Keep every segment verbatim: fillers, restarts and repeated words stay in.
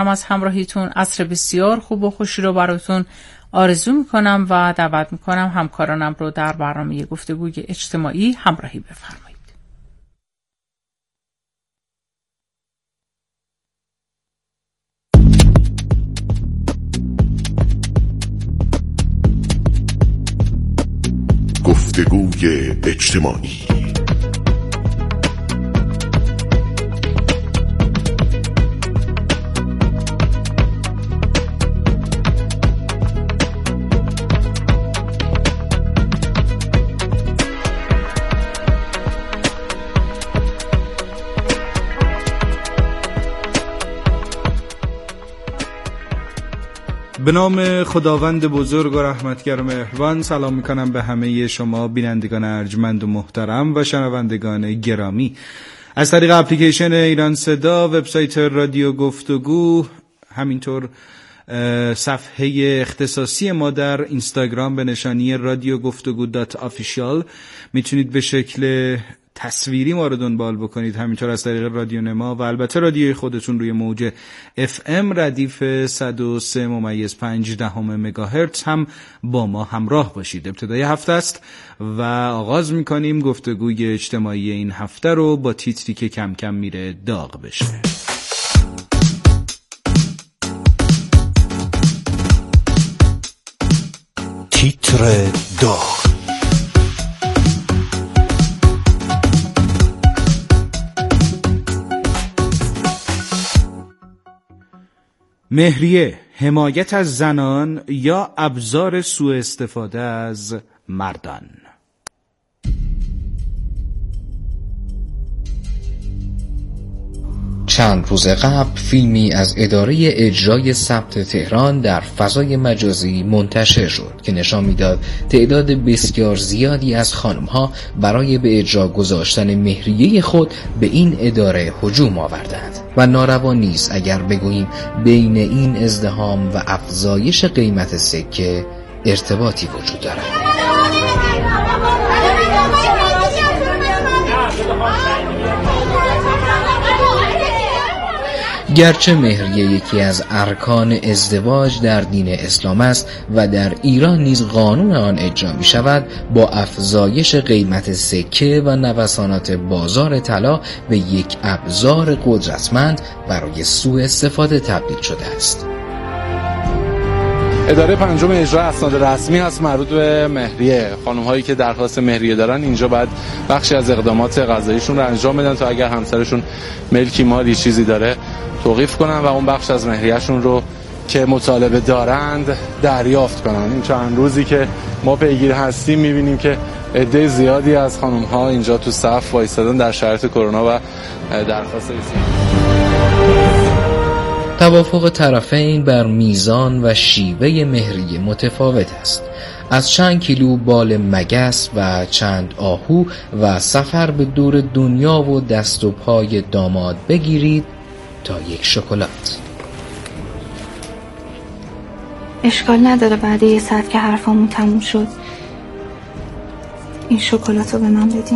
از همراهیتون. عصر بسیار خوب و خوشی رو براتون آرزو میکنم و دعوت میکنم همکارانم رو در برنامه گفتگوی اجتماعی همراهی بفرمایید. گفتگوی اجتماعی. به نام خداوند بزرگ و رحمتگر و مهربان سلام میکنم به همه شما بینندگان ارجمند و محترم و شنوندگان گرامی از طریق اپلیکیشن ایران صدا، وبسایت رادیو گفتگو، همینطور صفحه اختصاصی ما در اینستاگرام به نشانی رادیو گفتگو دات آفیشیال میتونید به شکل تصویری ما رو دنبال بکنید. همینطور از طریق رادیو نما و البته رادیوی خودتون روی موج اف ام ردیف صد و سه ممیز پنج دهم مگاهرتز هم با ما همراه باشید. ابتدای هفته است و آغاز میکنیم گفتگوی اجتماعی این هفته رو با تیتری که کم کم میره داغ بشه. تیتر داغ. مهریه، حمایت از زنان یا ابزار سوء استفاده از مردان؟ چند روز قبل فیلمی از اداره اجرای ثبت تهران در فضای مجازی منتشر شد که نشان میداد تعداد بسیار زیادی از خانم‌ها برای به اجرا گذاشتن مهریه خود به این اداره هجوم آوردند و ناروا نیست اگر بگوییم بین این ازدحام و افزایش قیمت سکه ارتباطی وجود دارد. گرچه مهریه یکی از ارکان ازدواج در دین اسلام است و در ایران نیز قانون آن اجرا می شود، با افزایش قیمت سکه و نوسانات بازار طلا به یک ابزار قدرتمند برای سوء استفاده تبدیل شده است. اداره پنجم اجرا اسناد رسمی هست مربوط به مهریه. خانم هایی که درخواست مهریه دارن اینجا باید بخشی از اقدامات قضاییشون رو انجام بدن تا اگر همسرشون ملکی مالی چیزی داره توقیف کنن و اون بخش از مهریهشون رو که مطالبه دارند دریافت کنن. این چند روزی که ما پیگیر هستیم میبینیم که عده زیادی از خانم ها اینجا تو صف وایسادن در شرایط کرونا و درخواست توافق طرفین بر میزان و شیوه مهریه متفاوت است. از چند کیلو بال مگس و چند آهو و سفر به دور دنیا و دست و پای داماد بگیرید تا یک شکلات. اشکال نداره بعد یه ساعت که حرفامون تموم شد این شکلات رو به من بدین.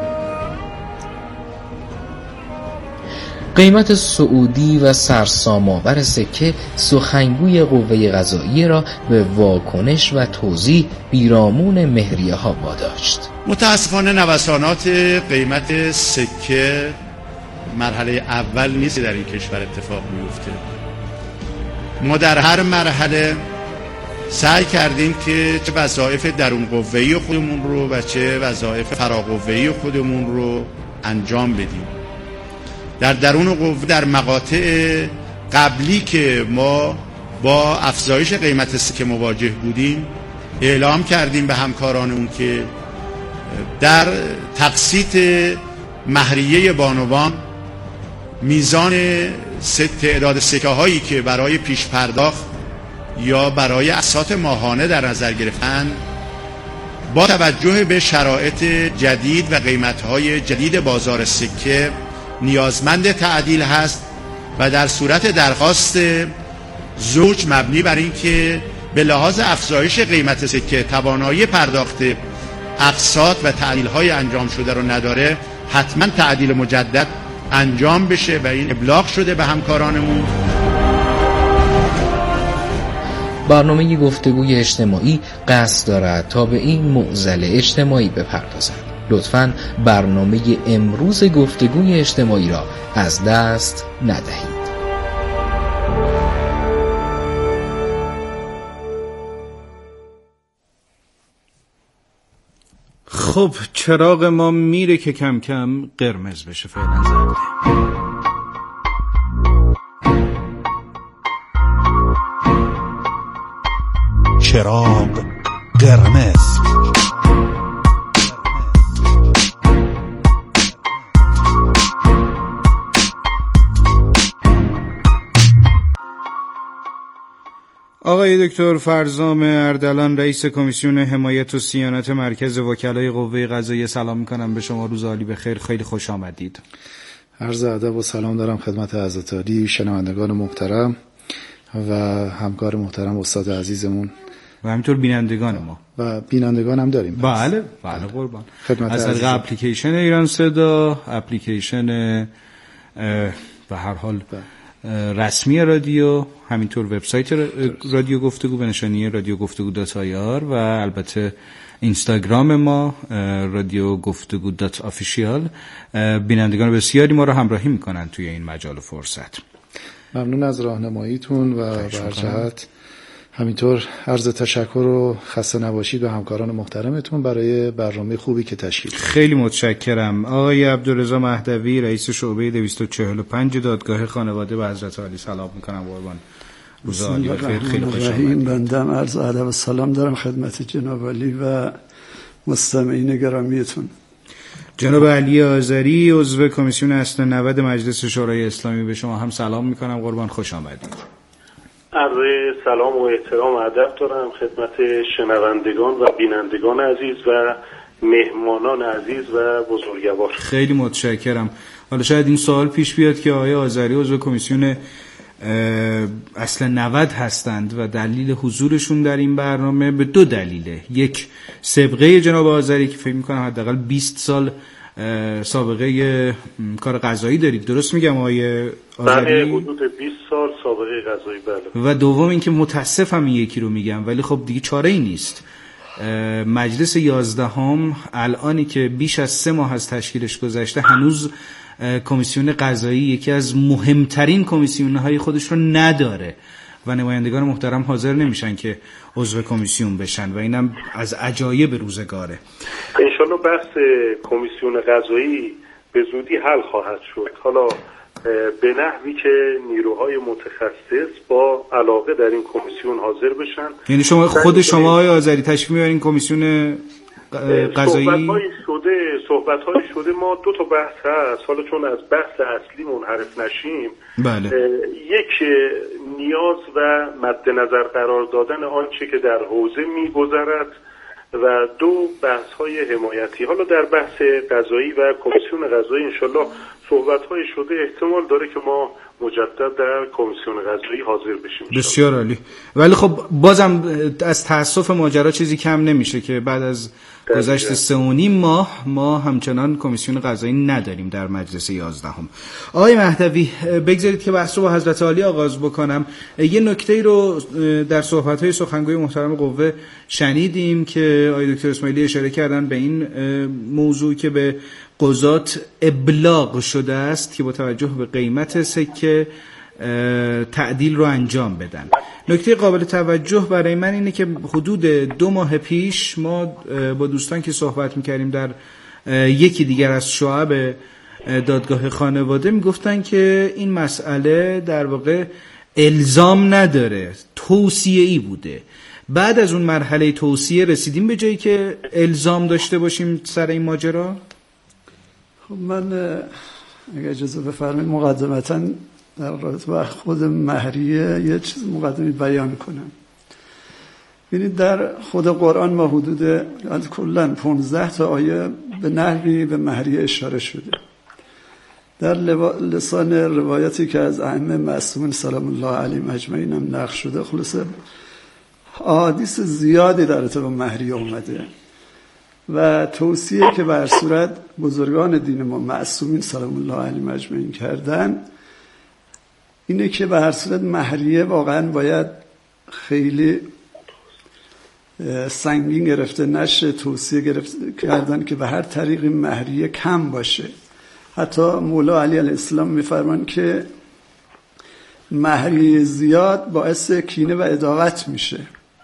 قیمت سعودی و سرسام‌آور سکه سخنگوی قوه قضاییه را به واکنش و توضیح پیرامون مهریه ها واداشت. متاسفانه نوسانات قیمت سکه مرحله اول نیست در این کشور اتفاق میفته. ما در هر مرحله سعی کردیم که چه وظایف درون قوه‌ای خودمون رو و چه وظایف فراقوه‌ای خودمون رو انجام بدیم. در درون قوه در مقاطع قبلی که ما با افزایش قیمت سکه مواجه بودیم اعلام کردیم به همکارانمون که در تقسیط مهریه بانوان میزان تعداد سکه هایی که برای پیش پرداخت یا برای اقساط ماهانه در نظر گرفتن با توجه به شرایط جدید و قیمت های جدید بازار سکه نیازمند تعدیل هست و در صورت درخواست زوج مبنی بر این که به لحاظ افزایش قیمت سکه توانایی پرداخت اقساط و تعدیل های انجام شده رو نداره، حتما تعدیل مجدد انجام بشه و این ابلاغ شده به همکارانمون. برنامه گفتگوی اجتماعی قصد دارد تا به این معضل اجتماعی بپردازد. لطفاً برنامه امروز گفتگوی اجتماعی را از دست ندهید. خب چراغ ما میره که کم کم قرمز بشه، فعلا زرده. چراغ قرمز. آقای دکتر فرزام اردلان، رئیس کمیسیون حمایت و صیانت مرکز وکلای قوه قضاییه، سلام میکنم به شما. روز عالی بخیر، خیلی خوش آمدید. عرض ادب و سلام دارم خدمت حضرت عالی، شنوندگان محترم و همکار محترم استاد عزیزمون و همینطور بینندگان ما و بینندگان هم داریم. بله بله قربان. از طریق اپلیکیشن ایران صدا، اپلیکیشن به هر حال رسمی رادیو، همینطور وبسایت رادیو گفتگو به نشانی رادیو گفتگو دات آی آر و البته اینستاگرام ما رادیو گفتگو دات آفیشیال. بینندگان بسیاری ما را همراهی میکنن توی این مجال و فرصت. ممنون از راهنماییتون و برجهت. همینطور عرض تشکر و خسته نباشید به همکاران محترمتون برای برنامه خوبی که تشکیل دادید. خیلی متشکرم. آقای عبدالرضا مهدوی، رئیس شعبه دویست و چهل و پنج دادگاه خانواده، به حضرت عالی سلام میکنم. قربان. روز عالی بخیر، خیلی خوش آمدید. بندم عرض ادب و سلام دارم خدمت جناب علی و مستمعین گرامیتون. جناب علی آذری، عضو کمیسیون اصل نود مجلس شورای اسلامی، به شما هم سلام میکنم. قربان، خوش آمدید. عرض سلام و احترام و ادب دارم خدمت شنوندگان و بینندگان عزیز و مهمانان عزیز و بزرگوار. خیلی متشکرم. حالا شاید این سوال پیش بیاد که آقای آذری عضو کمیسیون اصل نود هستند و دلیل حضورشون در این برنامه به دو دلیله. یک، سابقه جناب آذری که فکر می‌کنم حداقل بیست سال سابقه کار قضایی دارید، درست میگم آقای آذری؟ بله، حدود بیست سال سابقه قضایی. بله. و دوم اینکه متاسفم این یکی رو میگم ولی خب دیگه چاره‌ای نیست. مجلس یازدهم الانی که بیش از سه ماه از تشکیلش گذشته هنوز کمیسیون قضایی یکی از مهمترین کمیسیون‌های خودش رو نداره و نمایندگان محترم حاضر نمیشن که عضو کمیسیون بشن و اینم از عجایب روزگاره. انشالله بحث کمیسیون قضایی به زودی حل خواهد شد، حالا به نحوی که نیروهای متخصص با علاقه در این کمیسیون حاضر بشن. یعنی شما خود شما آقای آذری تشریف میبرین کمیسیون قضایی؟ صحبت‌های شده صحبت‌های شده ما دو تا بحث هست، حالا چون از بحث اصلی منحرف نشیم. بله. یک، نیاز و مد نظر قرار دادن آنچه که در حوزه می‌گذرد و دو بحث‌های حمایتی. حالا در بحث قضایی و کمیسیون قضایی انشالله صحبت‌های شده احتمال داره که ما مجدد در کمیسیون قضایی حاضر بشیم. بسیار عالی. ولی خب بازم از تأسف ماجرا چیزی کم نمیشه که بعد از گذشت سه و نیم ماه ما همچنان کمیسیون قضایی نداریم در مجلس یازدهم. آقای مهدوی، بگذارید که بحث رو با حضرت عالی آغاز بکنم. یه نکته رو در صحبت‌های سخنگوی محترم قوه شنیدیم که آقای دکتر اسماعیلی اشاره کردن به این موضوع که به قضات ابلاغ شده است که با توجه به قیمت سکه تعدیل رو انجام بدن. نکته قابل توجه برای من اینه که حدود دو ماه پیش ما با دوستان که صحبت میکردیم در یکی دیگر از شعب دادگاه خانواده میگفتن که این مسئله در واقع الزام نداره، توصیه‌ای بوده. بعد از اون مرحله توصیه رسیدیم به جایی که الزام داشته باشیم سر این ماجرا؟ خب من اگه اجازه بفرمایید مقدمتاً در رابطه با خود مهریه یه چیز مقدمی بیان کنم. ببینید در خود قرآن ما حدود کلاً پانزده تا آیه به نحوی به مهریه اشاره شده. در لسان روایتی که از ائمه معصومین سلام الله علیهم اجمعین هم نقل شده، خلاصه احادیث زیادی در ارتباط با مهریه اومده و توصیه که به هر صورت بزرگان دین ما معصومین سلام الله علیهم اجمعین کردن اینه که به هر صورت مهریه واقعا باید خیلی سنگین گرفته نشه، توصیه گرفت کردن که به هر طریقی مهریه کم باشه. حتی مولا علی علیه السلام میفرمان که مهریه زیاد باعث کینه و عداوت میشه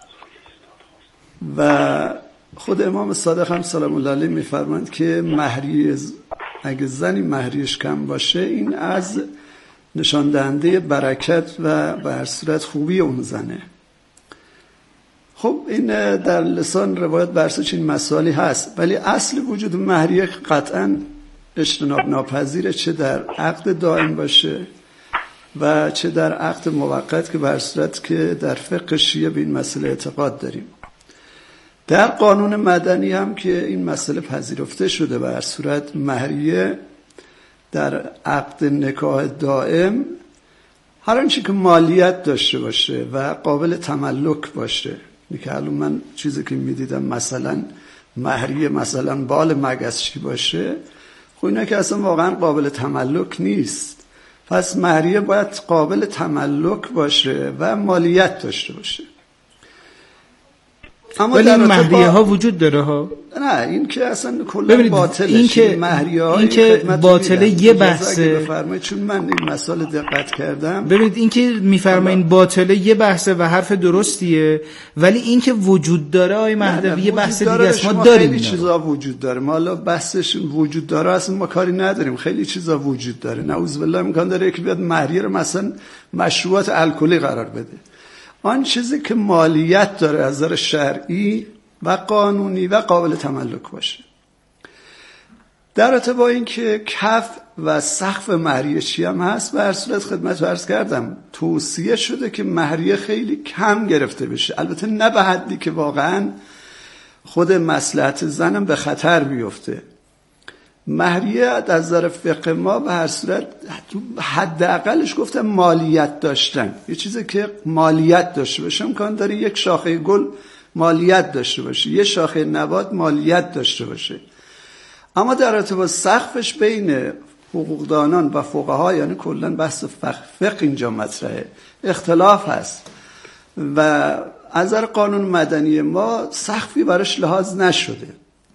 و خود امام صادق هم سلام الله علیه میفرماند که مهریه اگه زنی مهریش کم باشه این از نشان دهنده برکت و به هر صورت خوبی اون زنه. خب این در لسان روایت برسه چنین مسائلی هست، ولی اصل وجود مهریه قطعا اجتناب ناپذیره، چه در عقد دائم باشه و چه در عقد موقت که به هر صورت که در فقه شیعه به این مسئله اعتقاد داریم. در قانون مدنی هم که این مسئله پذیرفته شده به هر صورت مهریه در عقد نکاح دائم هر آنچه که مالیت داشته باشه و قابل تملک باشه، که الان من چیزی که میدیدم مثلا مهریه مثلا بال مگسچی باشه، خب اینا که اصلا واقعا قابل تملک نیست. پس مهریه باید قابل تملک باشه و مالیت داشته باشه. اما ولی این مهریه ها وجود داره ها؟ نه این که اصلا کلا باطله. این که مهریه ها این که باطله یه بحثه، بفرمایید چون من این مسائل دقت کردم. ببینید این که میفرمایید باطله یه بحثه و حرف درستیه، ولی این که وجود داره آی مهدوی یه بحث دیگه است. ما داریم خیلی چیزا وجود داره، ما حالا بحثش وجود داره اصلا ما کاری نداریم، خیلی چیزا وجود داره. نعوذ بالله امکان داره که بیاد مهریه رو مثلا مشروبات الکلی قرار بده. آن چیزی که مالیت داره از نظر شرعی و قانونی و قابل تملک باشه. در رابطه با این که کف و سقف مهریه چی هم هست، به هر صورت خدمت عرض کردم توصیه شده که مهریه خیلی کم گرفته بشه، البته نه به حدی که واقعا خود مصلحت زنم به خطر بیفته. مهریه از نظر فقه ما به هر صورت حداقلش گفتم مالیت داشتن، یه چیزی که مالیت داشته باشه. امکان داره یک شاخه گل مالیت داشته باشه، یه شاخه نبات مالیت داشته باشه، اما در رابطه با سقفش بین حقوقدانان و فقها، یعنی کلا بحث فقه اینجا مطرحه، اختلاف هست و از نظر قانون مدنی ما سقفی براش لحاظ نشده.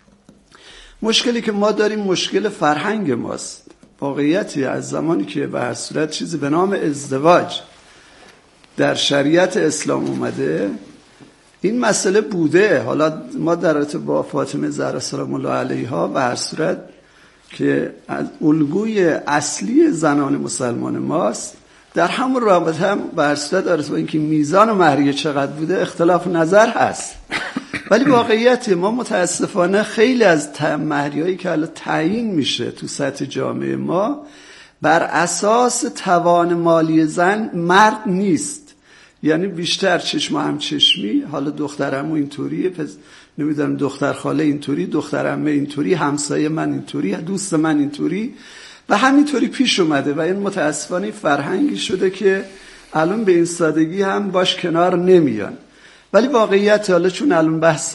مشکلی که ما داریم مشکل فرهنگ ماست. واقعیتی از زمانی که به هر صورت چیزی به نام ازدواج در شریعت اسلام اومده این مسئله بوده. حالا ما در رابطه با فاطمه زهرا سلام الله علیها به هر صورت که از الگوی اصلی زنان مسلمان ماست، در همون رابطه هم به هر صورت در رابطه با اینکه میزان مهریه چقدر بوده اختلاف نظر هست. ولی واقعیت ما متاسفانه خیلی از مهریه‌هایی که الان تعیین میشه تو سطح جامعه ما بر اساس توان مالی زن مرد نیست، یعنی بیشتر چشم و همچشمی، حالا دخترمو اینطوریه، پس نمیدونم دختر خاله اینطوری، دخترمه اینطوری، همسایه من اینطوری، دوست من اینطوری و همینطوری پیش اومده و این متاسفانه فرهنگی شده که الان به این سادگی هم باش کنار نمیان. ولی واقعیت حالا چون الان بحث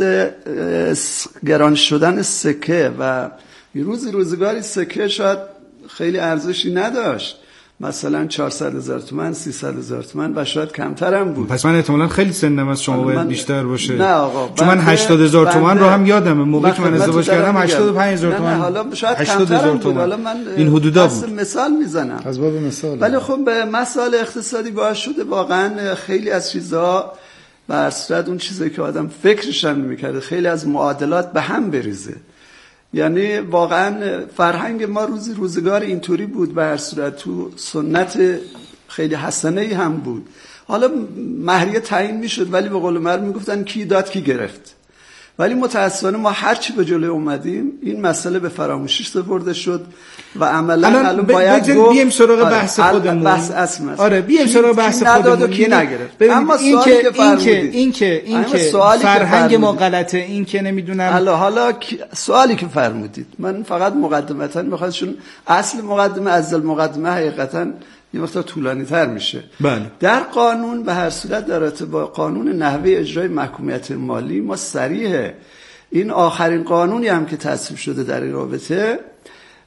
گران شدن سکه و روزی روزگاری سکه شاید خیلی ارزشی نداشت، مثلا چهارصد هزار تومان، سیصد هزار تومان و شاید کمتر هم بود. پس من احتمالاً خیلی سنم از شما باید بیشتر باشه. نه آقا، چون من هشتاد هزار تومان رو هم یادمه موقعی که من ازدواج کردم هشتاد و پنج هزار تومان. حالا شاید کمتر هم بود. حالا من این حدودا بود. مثال میزنم. از باب مثال. ولی خب به مسائل اقتصادی باعث شده واقعا خیلی از چیزا به هر صورت اون چیزی که آدم فکرش هم نمی‌کرده خیلی از معادلات به هم بریزه. یعنی واقعا فرهنگ ما روزی روزگار اینطوری بود، به هر صورت تو سنت خیلی حسنه‌ای هم بود. حالا مهریه تعیین میشد ولی به قول معروف میگفتن کی داد کی گرفت. ولی متاسفانه ما هر چی به جلوی اومدیم این مسئله به فراموشی سپرده شد و عملا الان باید گفت بیایم سراغ بحث خودمون. بحث اصل است. آره بیایم سراغ بحث خودمون. کی نگرفت. اما این که این که این که این که فرهنگ ما غلطه، این که نمیدونم حالا حالا سوالی که فرمودید من فقط مقدمتا میخوام، چون اصل مقدمه از المقدمه حقیقتا یه وقتا طولانی تر میشه. بله. در قانون به هر صورت در رابطه با قانون نحوه اجرای محکومیت مالی ما صریحه، این آخرین قانونی هم که تصویب شده در این رابطه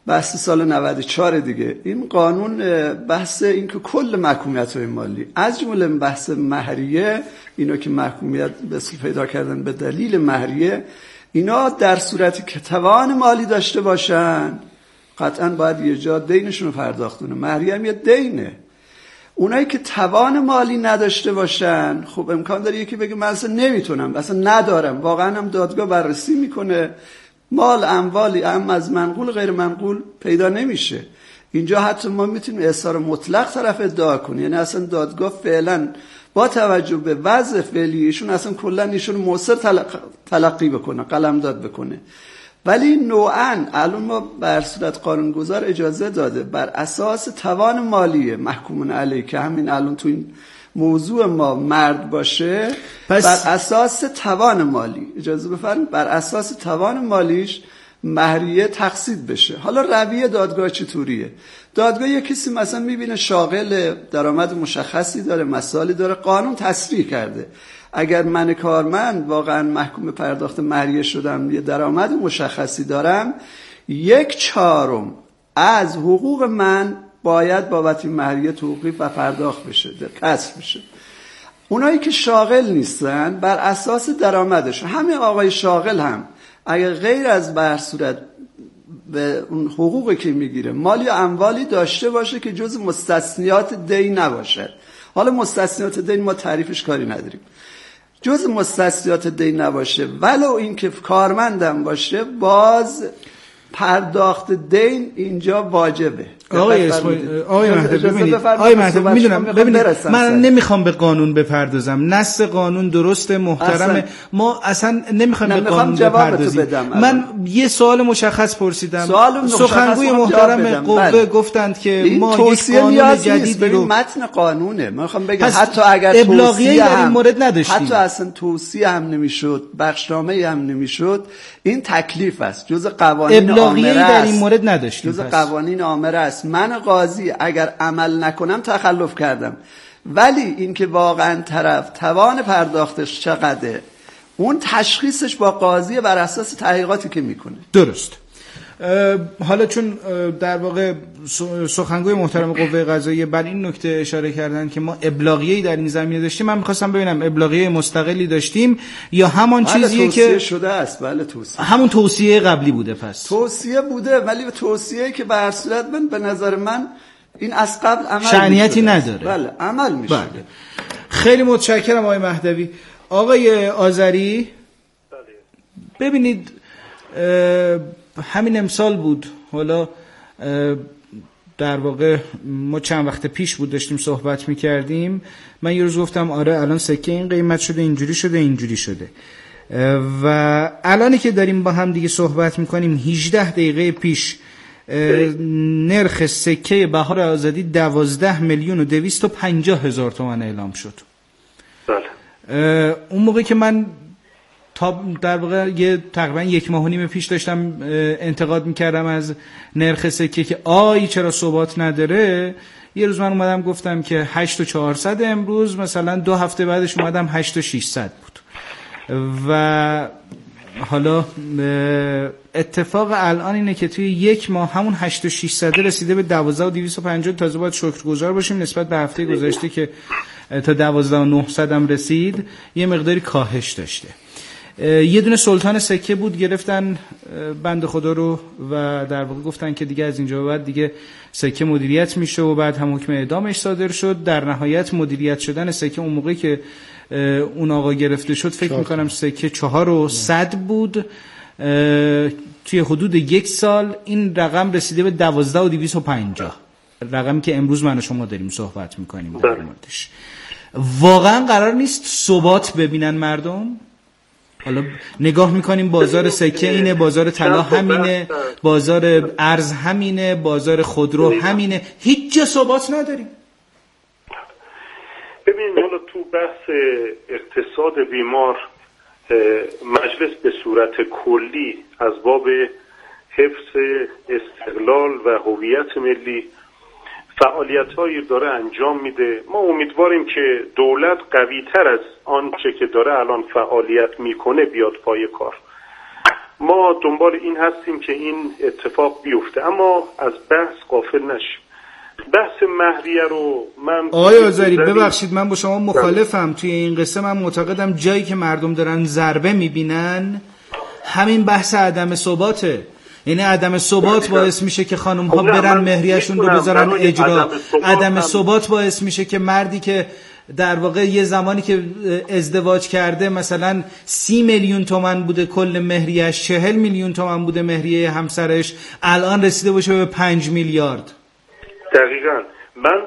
بحث سال نود و چهار دیگه. این قانون بحث این که کل محکومیت‌های مالی از جمله بحث مهریه، اینا که محکومیت به اصل پیدا کردن به دلیل مهریه، اینا در صورتی که توان مالی داشته باشن قطعاً باید یه جا دینشون رو پرداخت کنه. مهریه هم یه دینه. اونایی که توان مالی نداشته باشن خب امکان داره یکی بگه من اصلا نمیتونم، اصلا ندارم، واقعا هم دادگاه بررسی میکنه، مال اموالی هم از منقول غیر منقول پیدا نمیشه. اینجا حتی ما میتونیم احصار مطلق طرف ادعا کنیم، یعنی اصلا دادگاه فعلا با توجه به وضع فعلی ایشون اصلا کلا ایشون مؤثر تلق... تلقی بکنه، قلمداد بکنه. ولی نوعاً الان ما بر صورت قانونگذار اجازه داده بر اساس توان مالی محکومون علیه که همین الان تو این موضوع ما مرد باشه، پس بر اساس توان مالی اجازه بفرمایید بر اساس توان مالیش مهریه تقسیط بشه. حالا رویه دادگاه چطوریه؟ دادگاه یک کسی مثلا میبینه شاغل درآمد مشخصی داره، مسائلی داره، قانون تصریح کرده اگر من کارمند واقعا محکوم پرداخت مهریه شدم، یه درآمد مشخصی دارم، یک چهارم از حقوق من باید بابت این مهریه توقیف و پرداخت بشه، کسر بشه. اونایی که شاغل نیستن بر اساس درآمدش، همین آقای شاغل هم اگر غیر از به هر صورت به اون حقوقی که میگیره مالی یا اموالی داشته باشه که جز مستثنیات دین نباشد. حالا مستثنیات دین ما تعریفش کاری نداریم، جز مستثنیات دین نباشه، ولو اینکه کارمندم باشه باز پرداخت دین اینجا واجبه. آقای اسماعیل، آقای مهدوی ببینید، آقای مهدوی میدونم، ببینید من نمیخوام به قانون بپردازم، نص قانون درسته محترمه، ما اصلا نمیخوایم به قانون بپردازیم. من یه سوال مشخص پرسیدم، سخنگوی محترم قوه گفتند که ما یک قانون جدید رو، متن قانونه، من میخوام بگم حتی اگر ابلاغیه‌ای در این مورد نداشتیم، حتی اصلا توصیه هم نمیشد، بخشنامه‌ای هم نمیشد، این تکلیف است، جزء قوانین ابلاغیه‌ای در این مورد نداشتیم، جزء قوانین آمره است. من قاضی اگر عمل نکنم تخلف کردم، ولی اینکه واقعا طرف توان پرداختش چقدره اون تشخیصش با قاضی بر اساس تحقیقاتی که میکنه. درست. حالا چون در واقع سخنگوی محترم قوه قضاییه بر این نکته اشاره کردن که ما ابلاغیه‌ای در این زمینه داشتیم، من می‌خواستم ببینم ابلاغیه مستقلی داشتیم یا همان چیزیه که توصیه شده است؟ بله توصیه. همون توصیه قبلی بوده. پس توصیه بوده، ولی توصیه‌ای که به هر صورت من به نظر من این از قبل عمل شأنیتی نداره. بله عمل میشه. بله. خیلی متشکرم آقای مهدوی. آقای آذری، ببینید همین امسال بود، حالا در واقع ما چند وقت پیش بود داشتیم صحبت میکردیم، من یه روز گفتم آره الان سکه این قیمت شده، اینجوری شده، اینجوری شده، و الانی که داریم با هم دیگه صحبت میکنیم هجده دقیقه پیش نرخ سکه بهار آزادی دوازده میلیون و دویست و پنجاه هزار تومان اعلام شد. بله. اون موقع که من تا در واقع یه تقریبا یک ماه و نیم پیش داشتم انتقاد میکردم از نرخ سکه که آی چرا ثبات نداره، یه روز من اومدم گفتم که هشت و چهارصد، امروز مثلا دو هفته بعدش اومدم هشت و ششصد بود. و حالا اتفاق الان اینه که توی یک ماه همون هشت و ششصد رسیده به دوازده و دویست و پنجاه. تازه باید شکرگزار باشیم نسبت به هفته گذشته که تا دوازده و نهصد هم رسید، یه مقداری کاهش داشته. یه دونه سلطان سکه بود، گرفتن بند خدا رو و در واقع گفتن که دیگه از اینجا بعد دیگه سکه مدیریت میشه و بعد هم حکم اعدامش صادر شد. در نهایت مدیریت شدن سکه اون موقعی که اون آقا گرفته شد فکر میکنم سکه چهار و صد بود، توی حدود یک سال این رقم رسیده به دوازده و دویست و پنجاه، رقمی که امروز من و شما داریم صحبت میکنیم در موردش. واقعا قرار نیست ثبات ببینن مردم؟ حالا نگاه میکنیم بازار سکه اینه، بازار طلا همینه، بازار ارز همینه، بازار خودرو همینه، هیچ جا ثبات نداریم. ببینید حالا تو بحث اقتصاد بیمار مجلس به صورت کلی از باب حفظ استقلال و هویت ملی فعالیت‌هایی داره انجام میده. ما امیدواریم که دولت قوی‌تر از آنچه که داره الان فعالیت میکنه بیاد پای کار. ما دنبال این هستیم که این اتفاق بیفته، اما از بحث غافل نشیم. بحث مهریه رو من آقای آذری ببخشید من با شما مخالفم. توی این قصه من معتقدم جایی که مردم دارن ضربه میبینن همین بحث عدم ثباته. یعنی عدم ثبات باعث میشه که خانم ها برن مهریه‌شون رو بذارن اجرا. عدم ثبات باعث میشه که مردی که در واقع یه زمانی که ازدواج کرده مثلا سی میلیون تومان بوده کل مهریه‌اش، چهل میلیون تومان بوده مهریه همسرش، الان رسیده باشه به پنج میلیارد. دقیقاً. من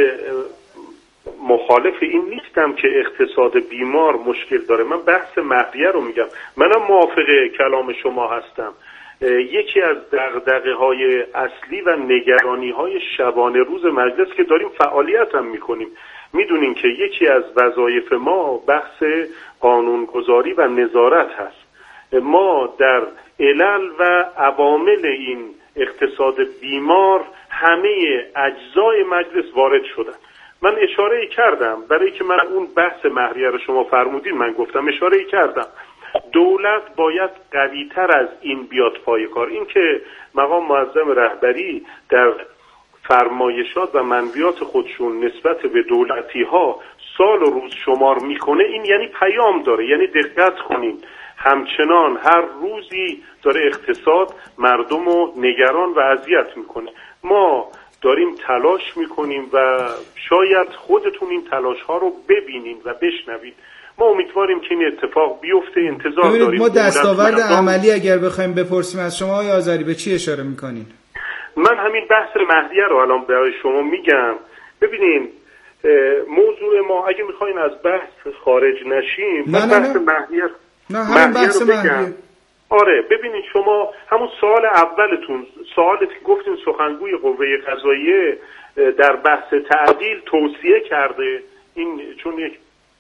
مخالف این نیستم که اقتصاد بیمار مشکل داره، من بحث مهریه رو میگم. منم موافق کلام شما هستم. یکی از دغدغه‌های اصلی و نگرانی‌های شبانه روز مجلس که داریم فعالیت هم میکنیم، میدونیم که یکی از وظایف ما بحث قانونگذاری و نظارت هست. ما در علل و عوامل این اقتصاد بیمار همه اجزای مجلس وارد شدن. من اشاره کردم برای که من اون بحث مهریه رو شما فرمودین، من گفتم اشاره کردم دولت باید قوی‌تر از این بیاد پای کار. این که مقام معظم رهبری در فرمایشات و منویات خودشون نسبت به دولتی ها سال و روز شمار میکنه، این یعنی پیام داره، یعنی دقت کنین همچنان هر روزی داره اقتصاد مردم رو نگران و اذیت میکنه. ما داریم تلاش میکنیم و شاید خودتون این تلاش ها رو ببینین و بشنوید. ما امیدواریم که این اتفاق بیفته، انتظار داریم. ما دستاورد عملی اگر بخوایم بپرسیم از شما آقای آذری به چی اشاره میکنین؟ من همین بحث مهریه رو الان برای شما میگم. ببینین موضوع ما اگه میخواین از بحث خارج نشیم، نه من نه بحث نه. مهریه نه همین بحث مهریه. آره ببینید شما همون سوال اولتون، سوالی که گفتین سخنگوی قوه قضاییه در بحث تعدیل توصیه کرده، این چون یک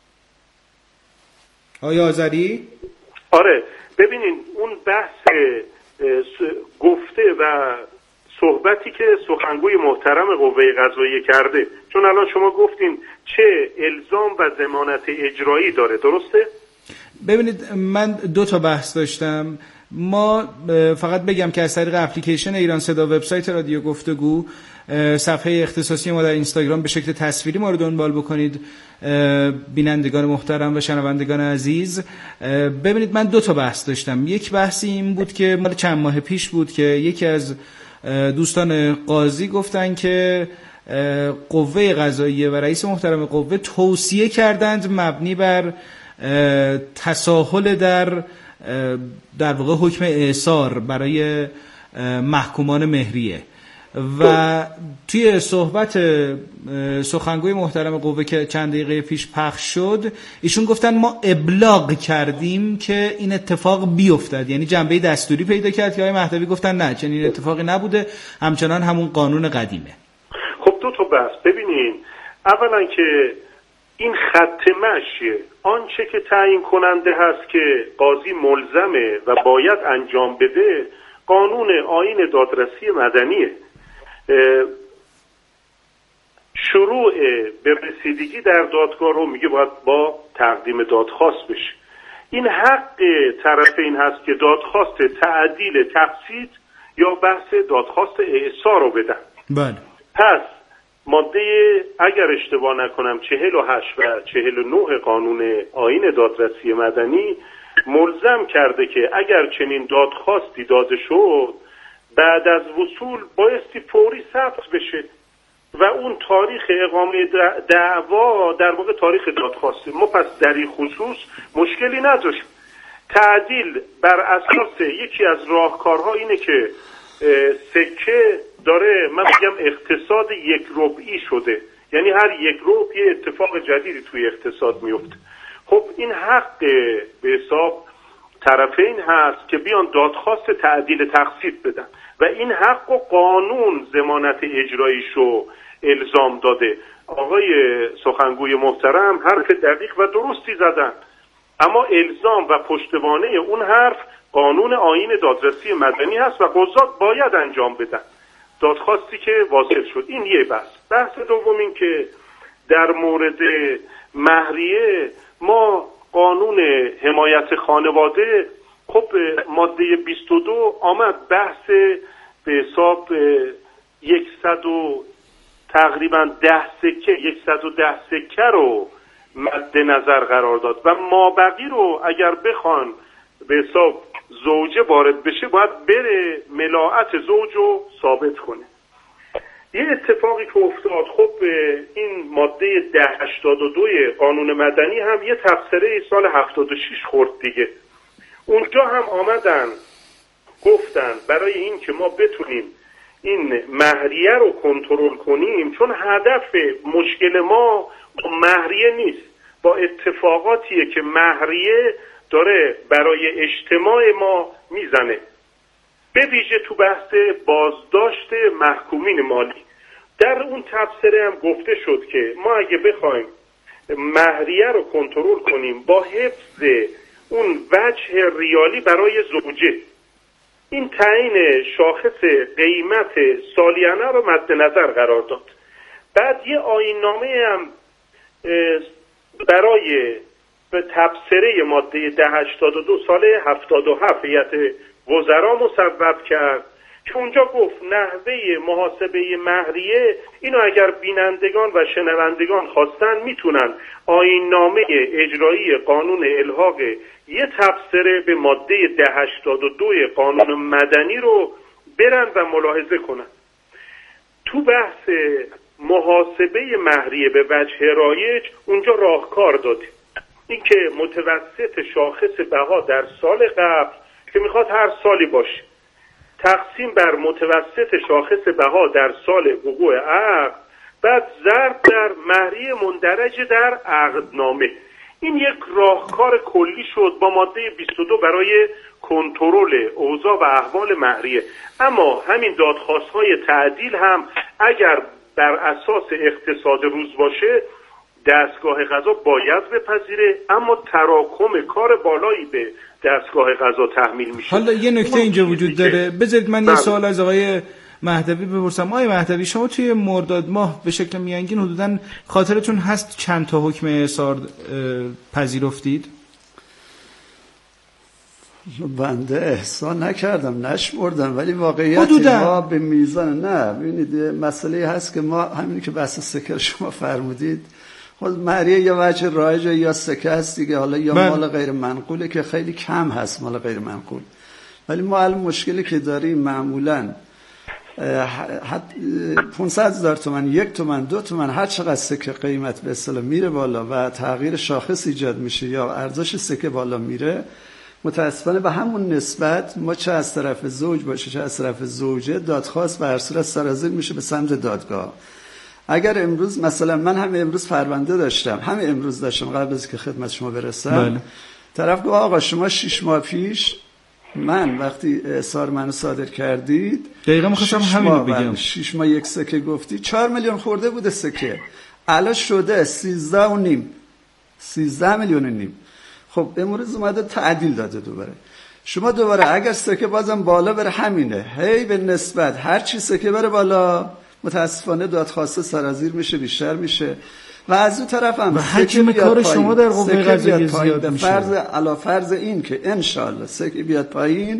آیا آذری؟ آره ببینین اون بحث گفته و صحبتی که سخنگوی محترم قوه قضاییه کرده، چون الان شما گفتین چه الزام و ضمانت اجرایی داره، درسته؟ ببینید من دو تا بحث داشتم. ما فقط بگم که از طریق اپلیکیشن ایران صدا وبسایت رادیو گفتگو صفحه اختصاصی ما در اینستاگرام به شکل تصویری ما رو دنبال بکنید بینندگان محترم و شنوندگان عزیز. ببینید من دو تا بحث داشتم. یک بحثی این بود که مال چند ماه پیش بود که یکی از دوستان قاضی گفتن که قوه قضاییه و رئیس محترم قوه توصیه کردند مبنی بر تساهل در در واقع حکم اعصار برای محکومان مهریه و توی صحبت سخنگوی محترم قوه که چند دقیقه پیش پخش شد ایشون گفتن ما ابلاغ کردیم که این اتفاق بیفتد، یعنی جنبه دستوری پیدا کرد که آقای مهدوی گفتن نه چنین اتفاقی نبوده، همچنان همون قانون قدیمه. خب دو تا بحث. ببینین اولا که این خط مشیه، آنچه که تعیین کننده هست که قاضی ملزمه و باید انجام بده قانون آیین دادرسی مدنیه. شروع به رسیدگی در دادگاه رو میگه باید با تقدیم دادخواست بشه. این حق طرفین هست که دادخواست تعدیل تقسیط یا بحث دادخواست اعصار رو بدن. بله. پس ماده اگر اشتباه نکنم چهل و هشت و چهل و نه قانون آیین دادرسی مدنی ملزم کرده که اگر چنین دادخواستی داده شد بعد از وصول بایستی فوری ثبت بشه و اون تاریخ اقامه دعوا در واقع تاریخ دادخواسته. ما پس در این خصوص مشکلی نداشت. تعدیل بر اساس یکی از راهکارها اینه که سکه داره، من میگم اقتصاد یک ربعی شده، یعنی هر یک ربع یه اتفاق جدیدی توی اقتصاد میفته. خب این حق به حساب طرفین هست که بیان دادخواست تعدیل تقسیط بدن و این حق و قانون ضمانت اجراییشو الزام داده. آقای سخنگوی محترم حرف دقیق و درستی زدن، اما الزام و پشتوانه اون حرف قانون آیین دادرسی مدنی هست و قضات باید انجام بدن دادخواستی که واصل شد. این یه بحث. بحث دوم این که در مورد مهریه ما قانون حمایت خانواده، خب خب ماده بیست و دو آمد بحث به حساب یکصد و تقریبا ده سکه یکصد و ده سکه رو مد نظر قرار داد و مابقی رو اگر بخوان به حساب زوجه وارد بشه باید بره ملاعت زوج رو ثابت کنه. یه اتفاقی که افتاد، خب این ماده ده هشتاد و دو قانون مدنی هم یه تفسیره سال هفتاد و شش خورد دیگه. اونجا هم آمدن گفتن برای این که ما بتونیم این مهریه رو کنترل کنیم، چون هدف مشکل ما مهریه نیست، با اتفاقاتیه که مهریه داره برای اجتماع ما میزنه، به ویژه تو بحث بازداشت محکومین مالی. در اون تفسیره هم گفته شد که ما اگه بخوایم مهریه رو کنترل کنیم با حفظ اون وجه ریالی برای زوجه، این تعیین شاخص قیمت سالیانه رو مد نظر قرار داد. بعد یه آیین‌نامه هم برای به تبصره ماده ده هشتاد و دو سال هفتاد و هفت هیئت وزرا مصوب کرد که اونجا گفت نحوه محاسبه مهریه اینو اگر بینندگان و شنوندگان خواستن میتونن آیین‌نامه اجرایی قانون الحاق یه تبصره به ماده ده هشتاد و دو قانون مدنی رو برن و ملاحظه کنن. تو بحث محاسبه مهریه به وجه رایج اونجا راهکار داده، این که متوسط شاخص بها در سال قبل که میخواد هر سالی باشه تقسیم بر متوسط شاخص بها در سال وقوع عقد، بعد ضرب در مهریه مندرج در عقدنامه. این یک راهکار کلی شد با ماده بیست و دو برای کنترل اوضاع و احوال مهریه. اما همین دادخواست‌های تعدیل هم اگر بر اساس اقتصاد روز باشه دستگاه قضا باید بپذیره، اما تراکم کار بالایی به دستگاه قضا تحمیل میشه. حالا یه نکته اینجا وجود داره، بذارید من بله. یه سوال از آقای مهدوی بپرسم. آقای مهدوی، شما توی مرداد ماه به شکل میانگین حدوداً خاطرتون هست چند تا حکم احضار پذیرفتید؟ بنده احسان نکردم، نشمردم، ولی واقعیت ما به میزان نه. ببینید مسئله هست که ما همین که بحث سکه شما فرمودید، خود مهریه یا وجه رایج یا سکه هست دیگه، حالا یا من. مال غیر منقوله که خیلی کم هست مال غیر منقول، ولی ما الان مشکلی که داریم معمولاً پانصد هزار تومان، یک تومان، دو تومان، هر چقدر سکه قیمت به اصطلاح میره بالا و تغییر شاخص ایجاد میشه یا ارزش سکه بالا میره، متاسفانه به همون نسبت ما چه از طرف زوج باشه چه از طرف زوجه دادخواست به هر صورت سرازیر میشه به سمت دادگاه. اگر امروز مثلا من هم امروز پرونده داشتم، هم امروز داشتم قبل از که خدمت شما برسم، بله. طرف گفت آقا شما شش ماه پیش من وقتی احضار منو صادر کردید دقیقاً می‌خواستم همین رو بگم، شش ماه یک سکه گفتی، چهار میلیون خورده بوده سکه، الان شده سیزده و نیم سیزده میلیون و نیم. خب امروز اومده تعدیل داده دوباره، شما دوباره اگر سکه بازم بالا بره همینه، هی به نسبت هر چی سکه بره بالا متاسفانه دادخواسته سرازیر میشه، بیشتر میشه و از اون طرف هم حجم کار شما در قوه قضاییه زیاد میشه. فرض علا فرض این که انشالله سکه بیاد پایین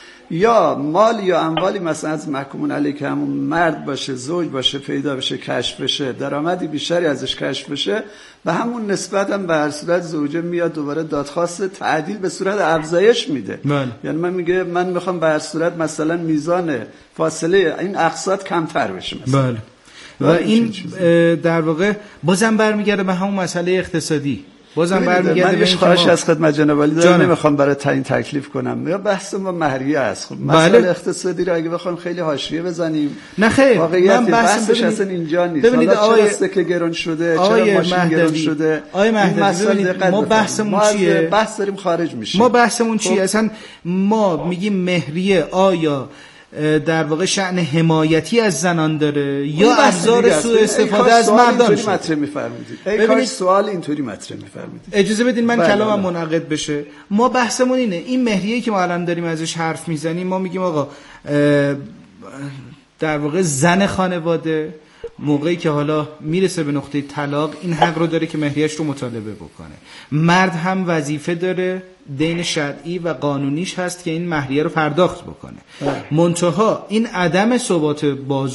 یا مال یا اموالی مثلا از محکومون علیه که همون مرد باشه، زوج باشه، پیدا بشه، کشف بشه، درآمدی بیشتری ازش کشف بشه، به همون نسبت هم به هر صورت زوجه میاد دوباره دادخواست تعدیل به صورت افزایش میده. من. یعنی من میگه من میخوام به هر صورت مثلا میزان فاصله این اقساط کمتر بشه مثلا. بله. و این در واقع بازم برمیگرده به همون مسئله اقتصادی، بازم برمیگرده به این خواهش از خدمت جناب عالی دارم، نمیخوام برای تعیین تکلیف کنم، یا بحث ما مهریه است. خب مسئله بله. اقتصادی رو اگه بخوام خیلی حاشیه بزنیم، نه خیر، واقعیت بحثش اصلا اینجا نیست. ببینید آقای که گران شده، چرا ماشین گران شده، آقای مهدوی، ما بحثمون چیه؟ بحث داریم خارج میشه. ما بحثمون چیه؟ اصلا ما میگیم مهریه آیا در واقع شأن حمایتی از زنان داره یا ابزار سوء استفاده از مردان؟ اینطوری مطرح می‌فرمایید. ای کاش سوال اینطوری مطرح می‌فرمایید. اجازه بدین من کلامم منعقد بشه. ما بحثمون اینه، این مهریه‌ای که ما الان داریم ازش حرف میزنیم، ما میگیم آقا در واقع زن خانواده موقعی که حالا میرسه به نقطه طلاق این حق رو داره که مهریه‌اش رو مطالبه بکنه. مرد هم وظیفه داره، دین شرعی و قانونیش هست که این مهریه رو پرداخت بکنه. منتها این عدم ثبات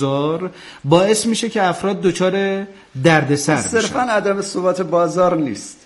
بازار باعث میشه که افراد دچار دردسر بشن. صرفا عدم ثبات بازار نیست،